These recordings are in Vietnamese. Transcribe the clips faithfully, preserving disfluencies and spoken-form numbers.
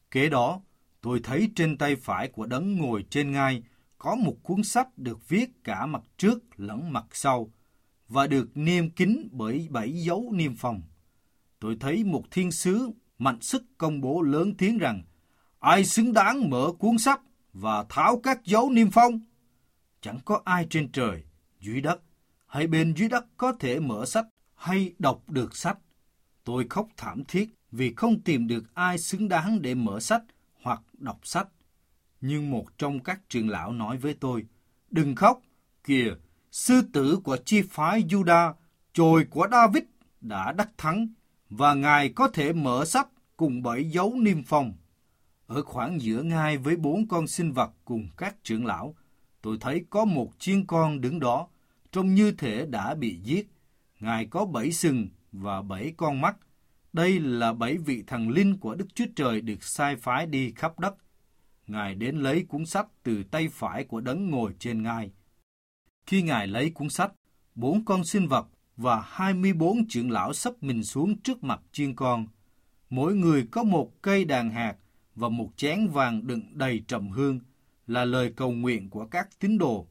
Kế đó, tôi thấy trên tay phải của đấng ngồi trên ngai có một cuốn sách được viết cả mặt trước lẫn mặt sau và được niêm kín bởi bảy dấu niêm phong. Tôi thấy một thiên sứ mạnh sức công bố lớn tiếng rằng: ai xứng đáng mở cuốn sách và tháo các dấu niêm phong? Chẳng có ai trên trời, dưới đất hay bên dưới đất có thể mở sách hay đọc được sách. Tôi khóc thảm thiết vì không tìm được ai xứng đáng để mở sách hoặc đọc sách. Nhưng một trong các trưởng lão nói với tôi: đừng khóc, kìa, sư tử của chi phái Juda, chồi của David đã đắc thắng, và ngài có thể mở sách cùng bảy dấu niêm phong. Ở khoảng giữa ngai với bốn con sinh vật cùng các trưởng lão, tôi thấy có một chiên con đứng đó, trông như thể đã bị giết. Ngài có bảy sừng và bảy con mắt. Đây là bảy vị thần linh của Đức Chúa Trời được sai phái đi khắp đất. Ngài đến lấy cuốn sách từ tay phải của đấng ngồi trên ngai. Khi Ngài lấy cuốn sách, bốn con sinh vật và hai mươi bốn trưởng lão sấp mình xuống trước mặt chiên con. Mỗi người có một cây đàn hạt và một chén vàng đựng đầy trầm hương, là lời cầu nguyện của các tín đồ.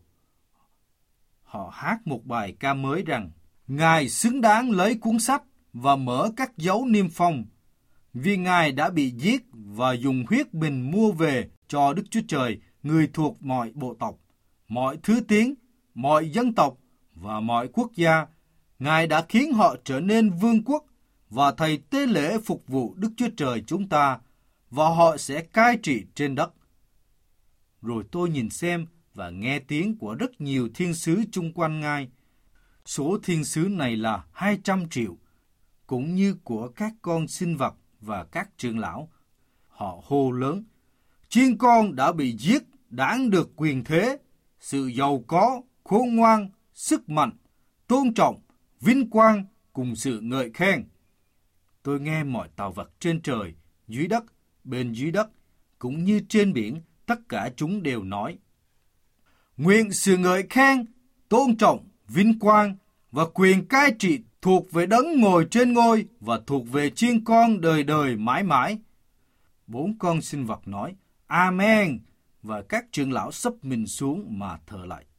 Họ hát một bài ca mới rằng: Ngài xứng đáng lấy cuốn sách và mở các dấu niêm phong, vì Ngài đã bị giết và dùng huyết mình mua về cho Đức Chúa Trời người thuộc mọi bộ tộc, mọi thứ tiếng, mọi dân tộc và mọi quốc gia. Ngài đã khiến họ trở nên vương quốc và thầy tế lễ phục vụ Đức Chúa Trời chúng ta, và họ sẽ cai trị trên đất. Rồi tôi nhìn xem và nghe tiếng của rất nhiều thiên sứ chung quanh Ngài. Số thiên sứ này là hai trăm triệu, cũng như của các con sinh vật và các trưởng lão. Họ hô lớn: chiên con đã bị giết, đáng được quyền thế, sự giàu có, khôn ngoan, sức mạnh, tôn trọng, vinh quang cùng sự ngợi khen. Tôi nghe mọi tạo vật trên trời, dưới đất, bên dưới đất, cũng như trên biển, tất cả chúng đều nói: nguyện sự ngợi khen, tôn trọng, vinh quang và quyền cai trị thuộc về đấng ngồi trên ngôi và thuộc về chiên con đời đời mãi mãi. Bốn con sinh vật nói: Amen, và các trưởng lão sấp mình xuống mà thờ lại.